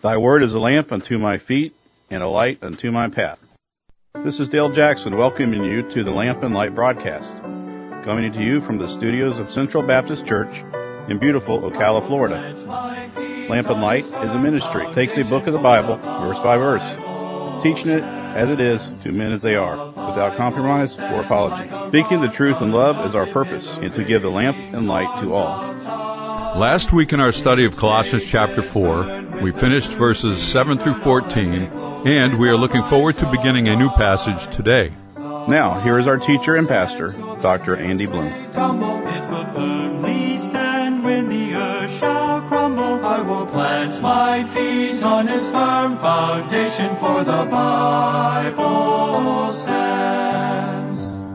Thy word is a lamp unto my feet and a light unto my path. This is Dale Jackson welcoming you to the Lamp and Light broadcast, coming to you from the studios of Central Baptist Church in beautiful Ocala, Florida. Lamp and Light is a ministry. It takes a book of the Bible, verse by verse, teaching it as it is to men as they are, without compromise or apology. Speaking the truth in love is our purpose, and to give the lamp and light to all. Last week in our study of Colossians chapter 4, we finished verses 7 through 14, and we are looking forward to beginning a new passage today. Now, here is our teacher and pastor, Dr. Andy Bloom. It will firmly stand when the earth shall crumble. I will plant my feet on his firm foundation, for the Bible stands.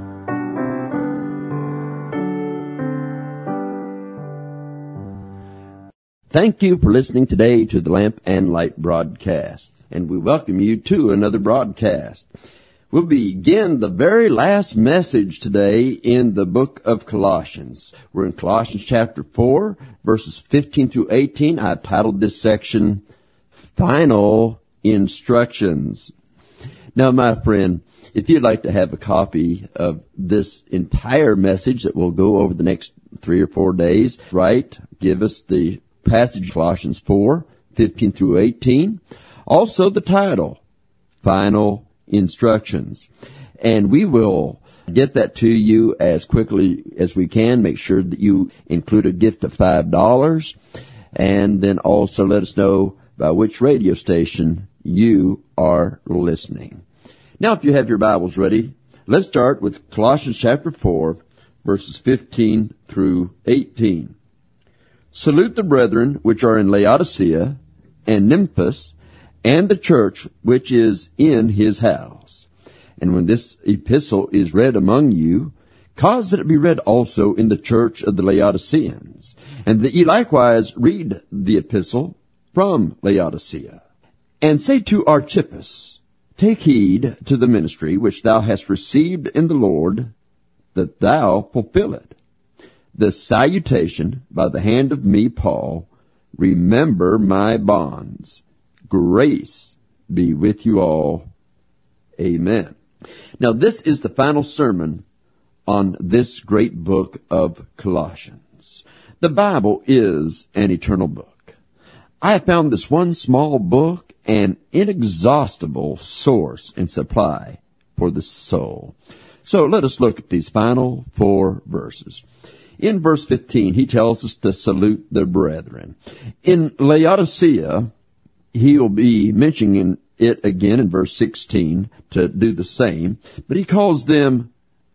Thank you for listening today to the Lamp and Light broadcast, and we welcome you to another broadcast. We'll begin the very last message today in the book of Colossians. We're in Colossians chapter 4, verses 15 through 18. I've titled this section, Final Instructions. Now, my friend, if you'd like to have a copy of this entire message that will go over the next 3 or 4 days, give us the passage, Colossians 4, 15 through 18. Also the title, Final Instructions. And we will get that to you as quickly as we can. Make sure that you include a gift of $5. And then also let us know by which radio station you are listening. Now, if you have your Bibles ready, let's start with Colossians chapter 4, verses 15 through 18. Salute the brethren which are in Laodicea and Nymphas, and the church which is in his house. And when this epistle is read among you, cause that it be read also in the church of the Laodiceans, and that ye likewise read the epistle from Laodicea. And say to Archippus, take heed to the ministry which thou hast received in the Lord, that thou fulfill it. The salutation by the hand of me, Paul. Remember my bonds. Grace be with you all. Amen. Now, this is the final sermon on this great book of Colossians. The Bible is an eternal book. I have found this one small book an inexhaustible source and supply for the soul. So let us look at these final 4 verses. In verse 15, he tells us to salute the brethren. In Laodicea, he will be mentioning it again in verse 16 to do the same, but he calls them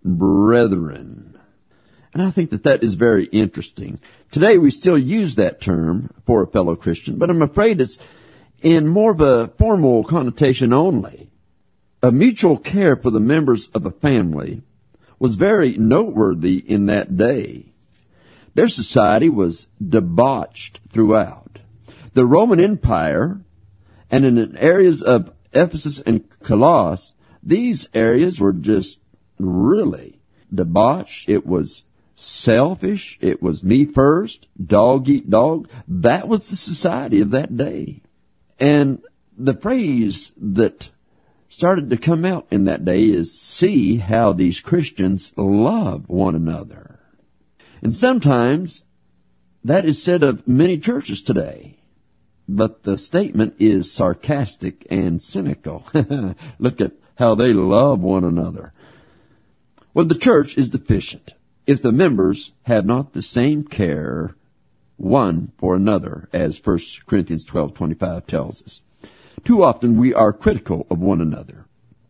brethren. And I think that that is very interesting. Today we still use that term for a fellow Christian, but I'm afraid it's in more of a formal connotation only. A mutual care for the members of a family was very noteworthy in that day. Their society was debauched throughout. The Roman Empire, and in areas of Ephesus and Colossus, these areas were just really debauched. It was selfish. It was me first, dog eat dog. That was the society of that day. And the phrase that started to come out in that day is, see how these Christians love one another. And sometimes that is said of many churches today, but the statement is sarcastic and cynical. Look at how they love one another. Well, the church is deficient if the members have not the same care one for another, as 1 Corinthians 12:25 tells us. Too often we are critical of one another.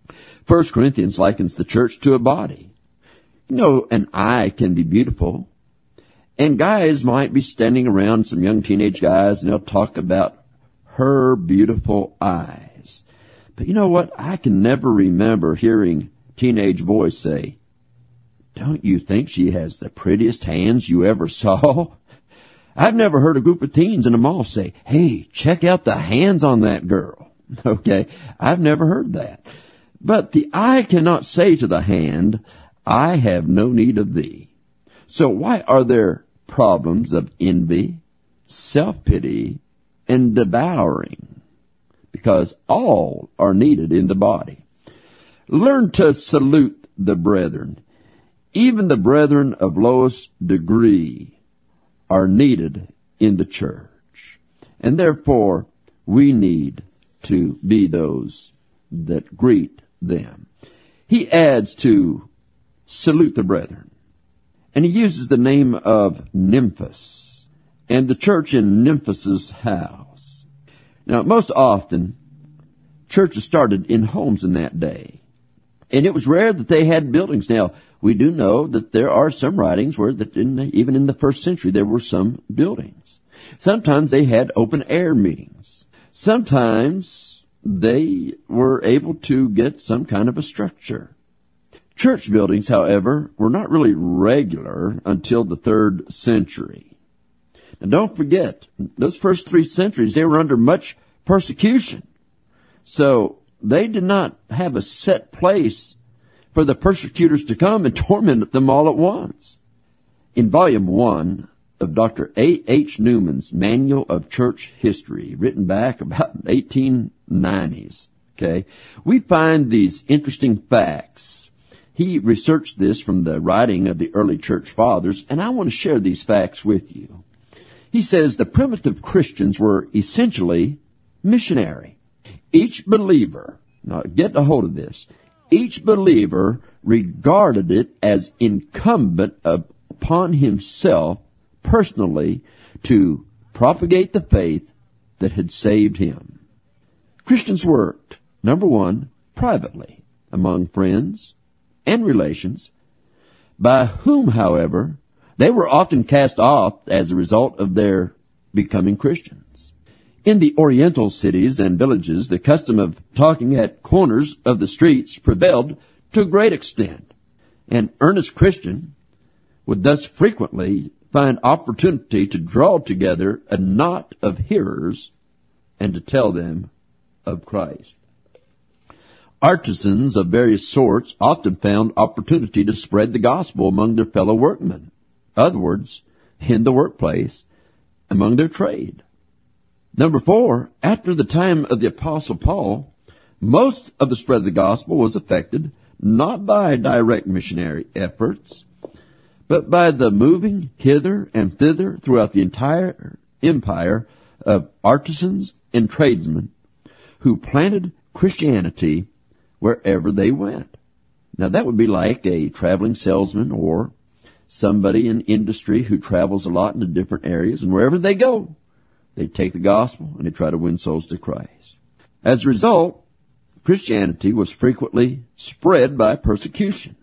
1 Corinthians likens the church to a body. You know, an eye can be beautiful. And guys might be standing around, some young teenage guys, and they'll talk about her beautiful eyes. But you know what? I can never remember hearing teenage boys say, don't you think she has the prettiest hands you ever saw? I've never heard a group of teens in a mall say, hey, check out the hands on that girl. Okay, I've never heard that. But the eye cannot say to the hand, I have no need of thee. So why are there problems of envy, self-pity, and devouring? because all are needed in the body. Learn to salute the brethren. Even the brethren of lowest degree are needed in the church. And therefore, we need to be those that greet them. He adds to salute the brethren. And he uses the name of Nymphas and the church in Nymphas's house. Now, most often, churches started in homes in that day. And it was rare that they had buildings. Now, we do know that there are some writings where that even in the first century there were some buildings. Sometimes they had open-air meetings. Sometimes they were able to get some kind of a structure. Church buildings, however, were not really regular until the 3rd century. Now, don't forget, those first 3 centuries, they were under much persecution. So they did not have a set place for the persecutors to come and torment them all at once. In Volume 1 of Dr. A.H. Newman's Manual of Church History, written back about 1890s, we find these interesting facts. He researched this from the writing of the early church fathers, and I want to share these facts with you. He says the primitive Christians were essentially missionary. Each believer, now get a hold of this, each believer regarded it as incumbent upon himself personally to propagate the faith that had saved him. Christians worked, number one, privately, among friends and relations, by whom, however, they were often cast off as a result of their becoming Christians. In the Oriental cities and villages, the custom of talking at corners of the streets prevailed to a great extent. An earnest Christian would thus frequently find opportunity to draw together a knot of hearers and to tell them of Christ. Artisans of various sorts often found opportunity to spread the gospel among their fellow workmen. In other words, in the workplace, among their trade. Number 4, after the time of the Apostle Paul, most of the spread of the gospel was effected not by direct missionary efforts, but by the moving hither and thither throughout the entire empire of artisans and tradesmen who planted Christianity wherever they went. Now that would be like a traveling salesman or somebody in industry who travels a lot into different areas, and wherever they go, they take the gospel and they try to win souls to Christ. As a result, Christianity was frequently spread by persecution.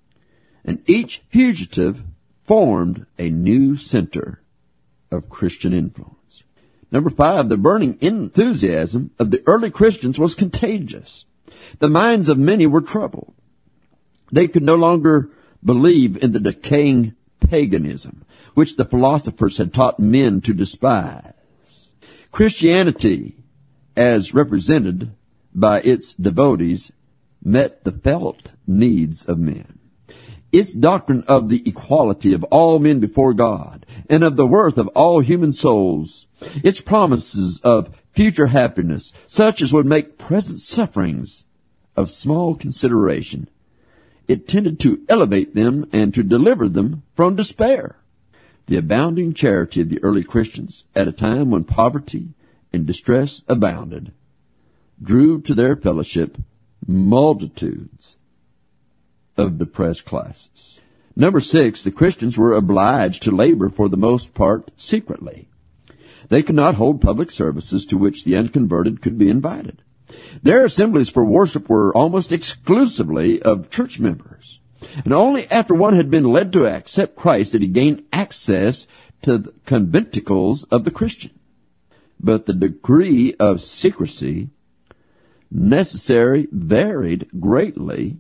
And each fugitive formed a new center of Christian influence. Number 5, the burning enthusiasm of the early Christians was contagious. The minds of many were troubled. They could no longer believe in the decaying paganism, which the philosophers had taught men to despise. Christianity, as represented by its devotees, met the felt needs of men. Its doctrine of the equality of all men before God and of the worth of all human souls, its promises of future happiness, such as would make present sufferings of small consideration, it tended to elevate them and to deliver them from despair. The abounding charity of the early Christians at a time when poverty and distress abounded drew to their fellowship multitudes of depressed classes. Number 6, the Christians were obliged to labor for the most part secretly. They could not hold public services to which the unconverted could be invited. Their assemblies for worship were almost exclusively of church members. And only after one had been led to accept Christ did he gain access to the conventicles of the Christian. But the degree of secrecy necessary varied greatly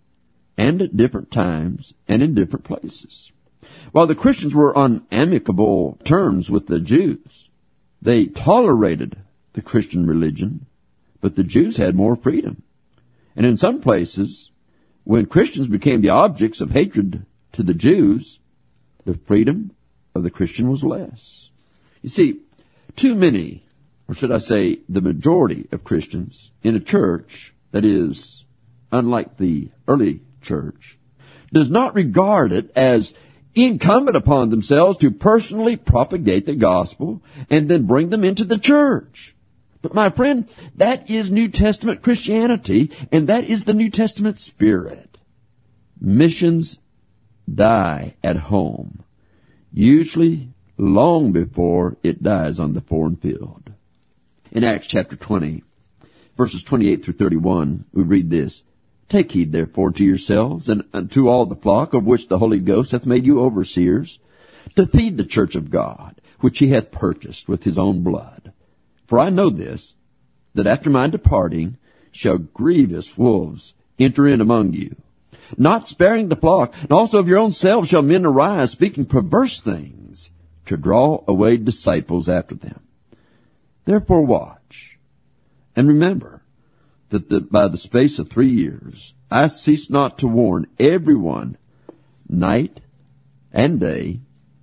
and at different times and in different places. While the Christians were on amicable terms with the Jews, they tolerated the Christian religion, but the Jews had more freedom. And in some places, when Christians became the objects of hatred to the Jews, the freedom of the Christian was less. You see, too many or should I say the majority of Christians in a church that is unlike the early church, does not regard it as incumbent upon themselves to personally propagate the gospel and then bring them into the church. But my friend, that is New Testament Christianity, and that is the New Testament spirit. Missions die at home, usually long before it dies on the foreign field. In Acts chapter 20, verses 28 through 31, we read this: Take heed, therefore, to yourselves and unto all the flock of which the Holy Ghost hath made you overseers, to feed the church of God, which he hath purchased with his own blood. For I know this, that after my departing shall grievous wolves enter in among you, not sparing the flock, and also of your own selves shall men arise, speaking perverse things, to draw away disciples after them. Therefore watch, and remember that by the space of 3 years I cease not to warn every one night and day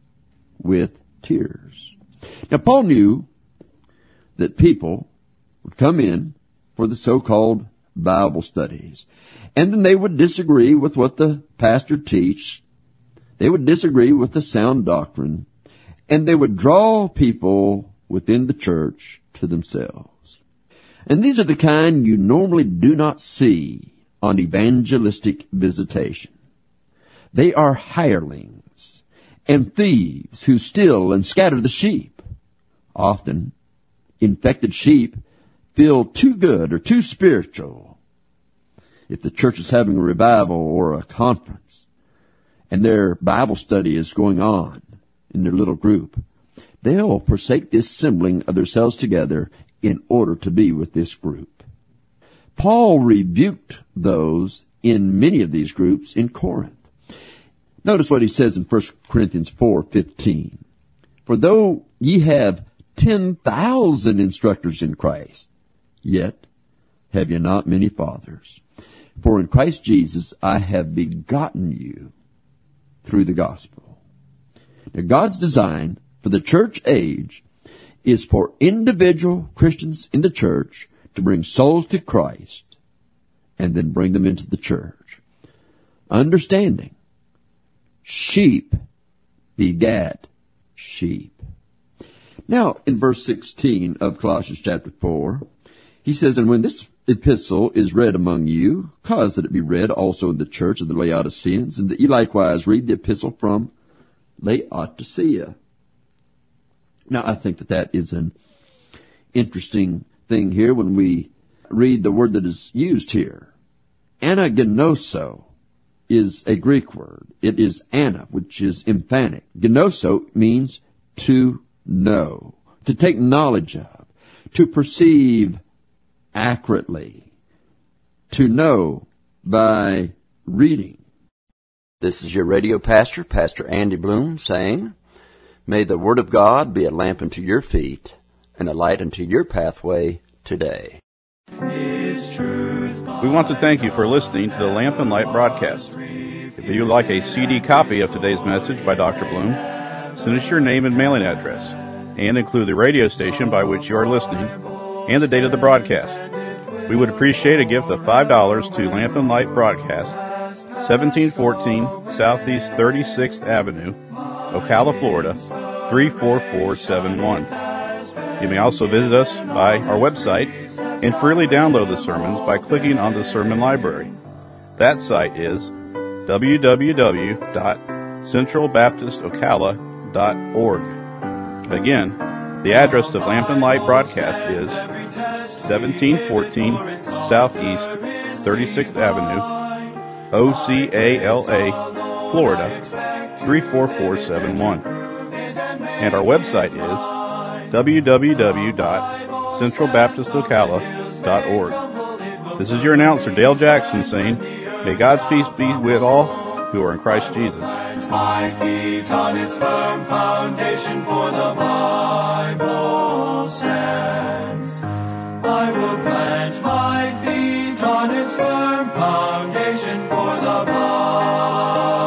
with tears. Now Paul knew that people would come in for the so-called Bible studies, and then they would disagree with what the pastor teach. They would disagree with the sound doctrine, and they would draw people within the church to themselves. And these are the kind you normally do not see on evangelistic visitation. They are hirelings and thieves who steal and scatter the sheep. Often, infected sheep feel too good or too spiritual. If the church is having a revival or a conference, and their Bible study is going on in their little group, they'll forsake the assembling of themselves together in order to be with this group. Paul rebuked those in many of these groups in Corinth. Notice what he says in 1 Corinthians 4:15. For though ye have 10,000 instructors in Christ, yet have ye not many fathers. For in Christ Jesus I have begotten you through the gospel. Now God's design for the church age is for individual Christians in the church to bring souls to Christ and then bring them into the church. Understanding, sheep begat sheep. Now, in verse 16 of Colossians chapter 4, he says, And when this epistle is read among you, cause that it be read also in the church of the Laodiceans, and that ye likewise read the epistle from Laodicea. Now, I think that is an interesting thing here when we read the word that is used here. Anagnoso is a Greek word. It is ana, which is emphatic. Gnoso means to know, to take knowledge of, to perceive accurately, to know by reading. This is your radio pastor, Pastor Andy Bloom, saying, May the Word of God be a lamp unto your feet and a light unto your pathway today. We want to thank you for listening to the Lamp and Light broadcast. If you would like a CD copy of today's message by Dr. Bloom, send us your name and mailing address, and include the radio station by which you are listening and the date of the broadcast. We would appreciate a gift of $5 to Lamp and Light Broadcast, 1714 Southeast 36th Avenue, Ocala, Florida, 34471. You may also visit us by our website and freely download the sermons by clicking on the sermon library. That site is www.centralbaptistocala.org. Again, the address of Lamp and Light Broadcast is 1714 Southeast 36th Avenue, Ocala, Florida, 34471. And our website is www.centralbaptistocala.org. This is your announcer, Dale Jackson, saying, May God's peace be with all who are in Christ Jesus. My feet on its firm foundation, for the Bible stands. I will plant my feet on its firm foundation, for the Bible